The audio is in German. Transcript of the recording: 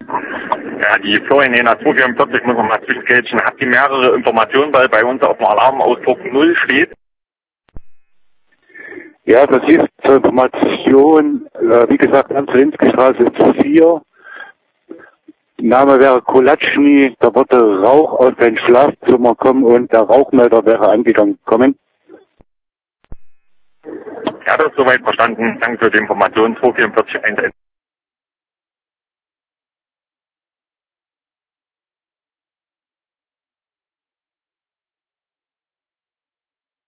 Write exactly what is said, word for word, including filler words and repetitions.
Ja, die Florian zwei vierundvierzig muss man mal zwischengrätschen. Habt ihr mehrere Informationen, weil bei uns auf dem Alarmausdruck null steht? Ja, das ist zur Information, äh, wie gesagt, Ernst-Linsky-Straße vier. Name wäre Kolatschny, da würde Rauch aus dem Schlafzimmer kommen und der Rauchmelder wäre angegangen. Kommen. Ja, das ist soweit verstanden. Danke für die Information. zwei vierundvierzig eins eins.